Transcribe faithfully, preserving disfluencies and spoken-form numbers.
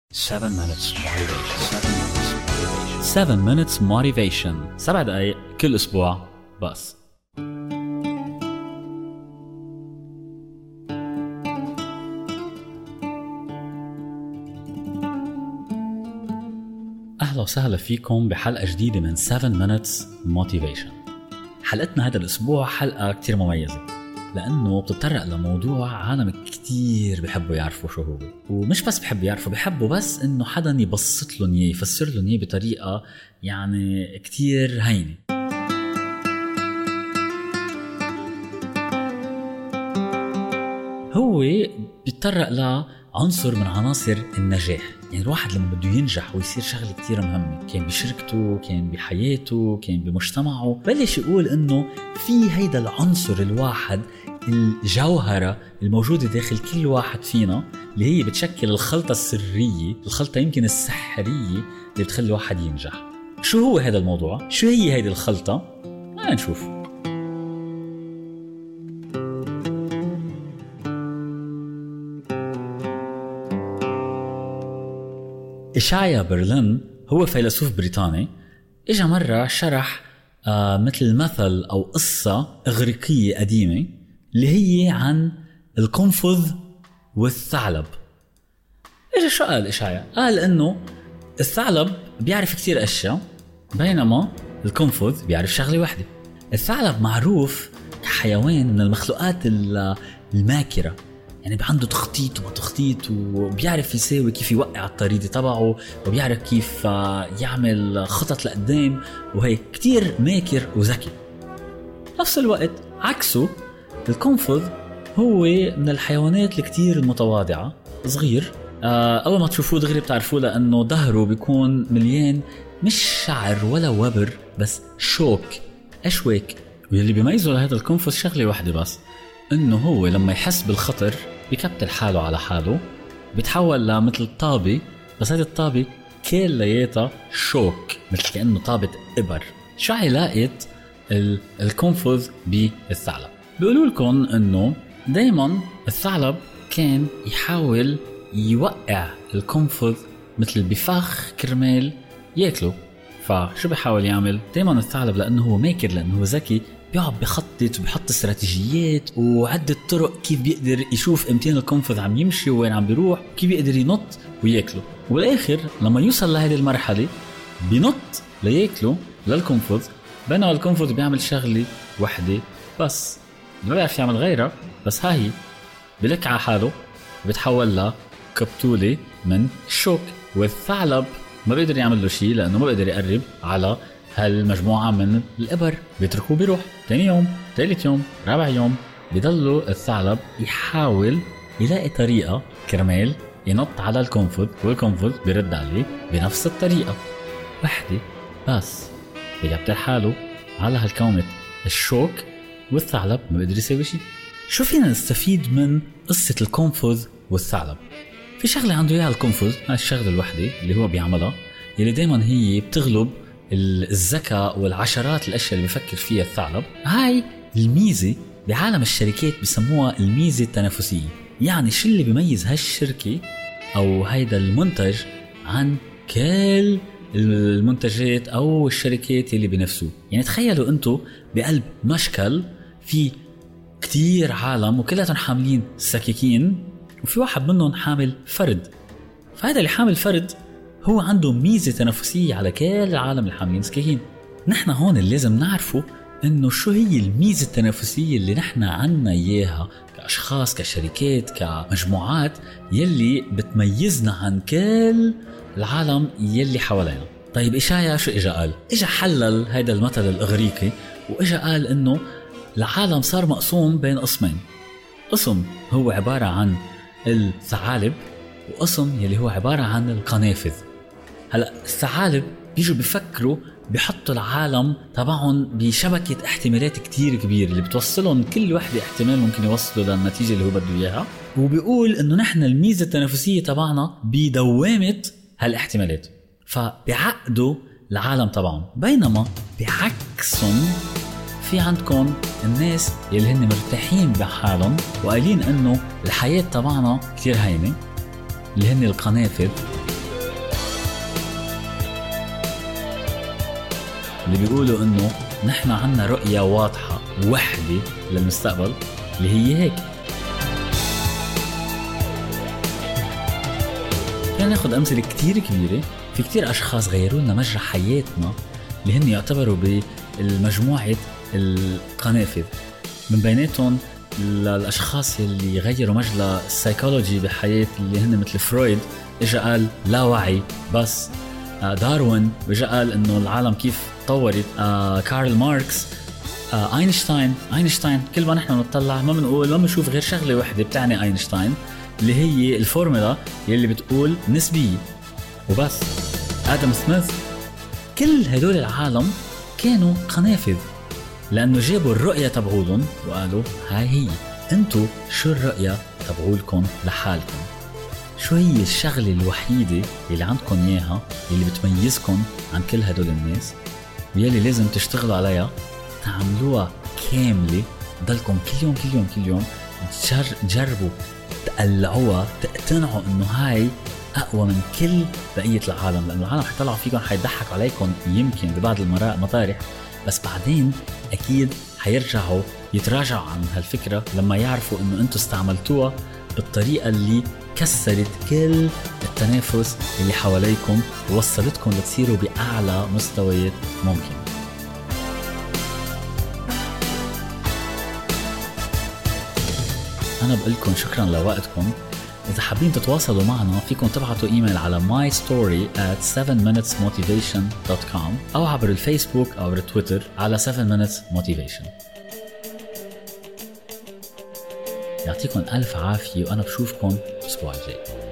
seven minutes motivation. seven minutes motivation. سبع دقايق كل أسبوع بس. أهلا وسهلا فيكم بحلقة جديدة من seven minutes motivation. حلقتنا هذا الأسبوع حلقة كتير مميزة لأنه بتتطرق لموضوع عالم كتير بيحبوا يعرفوا شو هو، ومش بس بيحبوا يعرفوا، بيحبوا بس إنه حدا يبسط لهم إياه، يفسر لهم إياه بطريقة يعني كتير هينة. هو بيتطرق لعنصر من عناصر النجاح. يعني الواحد لما بده ينجح ويصير شغله كتير مهمه، كان بشركته، كان بحياته، كان بمجتمعه، بلش يقول انه في هيدا العنصر الواحد، الجوهره الموجوده داخل كل واحد فينا، اللي هي بتشكل الخلطه السريه، الخلطه يمكن السحريه اللي بتخلي الواحد ينجح. شو هو هذا الموضوع؟ شو هي هيدي الخلطه؟ خلينا نشوف. إشعيا برلين هو فيلسوف بريطاني، إجا مرة شرح آه مثل مثل أو قصة إغريقية قديمة اللي هي عن القنفذ والثعلب. إجا شو قال إشعيا؟ قال إنه الثعلب بيعرف كتير أشياء بينما القنفذ بيعرف شغلة واحدة. الثعلب معروف كحيوان من المخلوقات الماكرة، يعني عنده تخطيط وتخطيط وبيعرف يساوي كيف يوقع الطريدة تبعه، وبيعرف كيف يعمل خطط لقدام، وهي كتير ماكر وذكي. نفس الوقت عكسه القنفذ هو من الحيوانات الكتير المتواضعة، صغير، أول ما تشوفوه دغري بتعرفوه لأنه ظهره بيكون مليان مش شعر ولا وبر بس شوك، أشواك. واللي بيميزه لهذا القنفذ شغلة واحدة بس، إنه هو لما يحس بالخطر بيكبتل حاله على حاله، بيتحول لمثل طابة، بس هذه الطابة كلياتها شوك، مثل كأنه طابة إبر. شو علاقة القنفذ بالثعلب؟ بيقولوا لكم إنه دايما الثعلب كان يحاول يوقع القنفذ مثل بفخ كرمال ياكله. فشو بيحاول يعمل؟ دايما الثعلب لأنه هو ماكر، لأنه هو ذكي، بيقعد بيخطط وبيحط استراتيجيات وعدة طرق كيف بيقدر يشوف امتين القنفذ عم يمشي وين عم بيروح، كيف بيقدر ينط وياكله. وبالآخر لما يوصل لهذه المرحلة بينط لياكله للقنفذ، بينما القنفذ بيعمل شغلة وحدة بس، ما بيعرف يعمل غيرها، بس هاي بلك على حاله بيتحول لكبتولة من الشوك. والثعلب ما بيقدر يعمل له شيء لأنه ما بيقدر يقرب على هالمجموعة من الإبر، بيتركوه بيروح. تاني يوم، ثالث يوم، رابع يوم، بيضلوا الثعلب يحاول يلاقي طريقة كرمال ينط على القنفذ، والقنفذ بيرد عليه بنفس الطريقة وحدة بس، بيكبتل حاله على هالكومة الشوك، والثعلب ما بيقدر يسوي شيء. شو فينا نستفيد من قصة القنفذ والثعلب؟ في شغلة عنده إياها القنفذ، هاي الشغلة الوحدة اللي هو بيعملها، اللي دايما هي بتغلب الذكاء والعشرات الأشياء اللي بيفكر فيها الثعلب. هاي الميزة بعالم الشركات بسموها الميزة التنافسية. يعني شو اللي بيميز هالشركة أو هيدا المنتج عن كل المنتجات أو الشركات اللي بنفسه؟ يعني تخيلوا أنتوا بقلب مشكل في كتير عالم وكلاتهم حاملين سكاكين، وفي واحد منهم حامل فرد، فهذا اللي حامل فرد هو عنده ميزة تنافسية على كل العالم اللي حاملين سكاكين. نحن هون اللي لازم نعرفه إنه شو هي الميزة التنافسية اللي نحن عنا إياها كأشخاص، كشركات، كمجموعات، يلي بتميزنا عن كل العالم يلي حوالينا. طيب إشعيا شو إجا قال؟ إجا حلل هيدا المثل الإغريقي، وإجا قال إنه العالم صار مقسوم بين قسمين. قسم هو عبارة عن الثعالب، وقسم يلي هو عبارة عن القنافذ. هلأ الثعالب بيجوا بيفكروا بيحطوا العالم تبعهم بشبكة احتمالات كتير كبير اللي بتوصلهم كل واحدة احتمال ممكن يوصلوا للنتيجة اللي هو بده إياها، وبيقول إنه نحن الميزة التنافسية تبعنا بدوامة هالاحتمالات، فبيعقدوا العالم تبعهم. بينما بعكسهم في عندكم الناس يلي هن مرتاحين بحالهم وقايلين إنه الحياة تبعنا كتير هينة، اللي هن القنافذ، اللي بيقولوا إنه نحن عنا رؤية واضحة وحدة للمستقبل اللي هي هيك. يعني ناخد أمثلة كتير كبيرة، في كتير أشخاص غيروا لنا مجرى حياتنا اللي هن يعتبروا بالمجموعة القنافذ. من بيناتهم الأشخاص اللي غيروا مجرى السايكولوجي بحياة اللي هن مثل فرويد، إجا قال لا وعي بس. داروين إجا قال إنه العالم كيف تطورت. كارل ماركس، أينشتاين أينشتاين كل ما نحن نطلع ما بنقول ما بنشوف غير شغلة واحدة بتعني أينشتاين اللي هي الفورمولا اللي بتقول نسبية وبس. آدم سميث، كل هدول العالم كانوا قنافذ لأنه جابوا الرؤية تبعولهم وقالوا هاي هي. انتو شو الرؤية تبعولكم لحالكم؟ شو هي الشغلة الوحيدة اللي عندكم إياها اللي بتميزكم عن كل هدول الناس ويلي لازم تشتغلوا عليها تعملوها كاملة؟ ضلكم كل يوم كل يوم كل يوم تجربوا تقلعوها، تقتنعوا إنه هاي أقوى من كل بقية العالم، لأنه العالم حيطلعوا فيكم حيضحك عليكم يمكن ببعض المطارح، بس بعدين أكيد حيرجعوا يتراجعوا عن هالفكرة لما يعرفوا إنه أنتوا استعملتوها بالطريقة اللي كسرت كل التنافس اللي حواليكم ووصلتكم لتصيروا بأعلى مستويات ممكن. أنا بقولكم شكرا لوقتكم. إذا حابين تتواصلوا معنا فيكم تبعتوا إيميل على my story at seven minutes motivation dot com أو عبر الفيسبوك أو عبر تويتر على seven minutes motivation. يعطيكم ألف عافية وأنا بشوفكم الأسبوع الجاي.